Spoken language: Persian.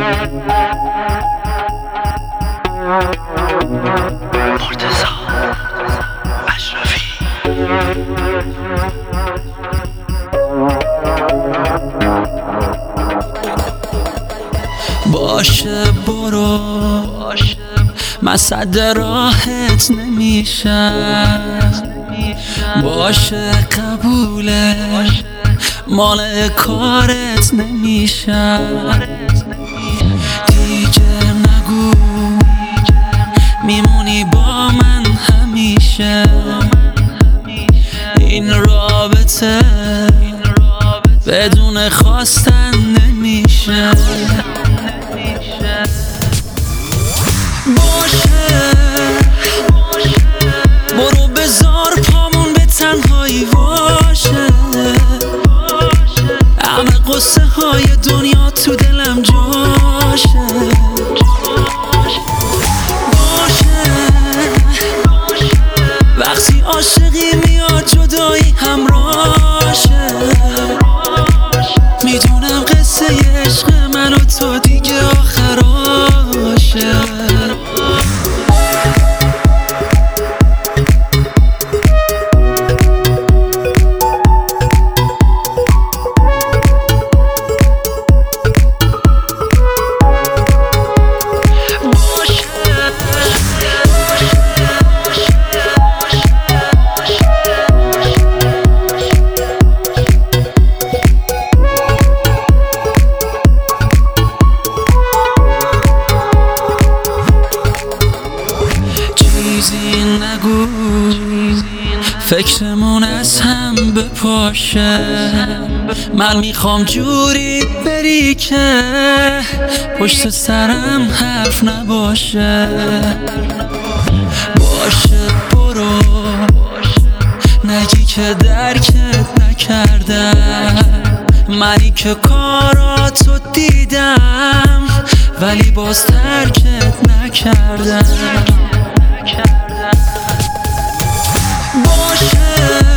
مرتضی اشرفی. باشه برو، من صد راحت نمیشم. باشه قبوله، مال کارت نمیشم. دیگه نگو میمونی با من همیشه. این رابطه بدون خواستن نمیشه. باشه برو بذار پامون به تنهایی باشه. همه قصه های دنیا تو دلم جاشه. باشه وقتی عاشقی میاد جدایی همراشه. میدونم قصه عشق من و تو دیگه آخراشه. نگو فکرمون از هم بپاشه. من میخوام جوری بری که پشت سرم حرف نباشه. باشه برو نگی که درکت نکردم. منی که کاراتو دیدم ولی باز ترکت نکردم. باشه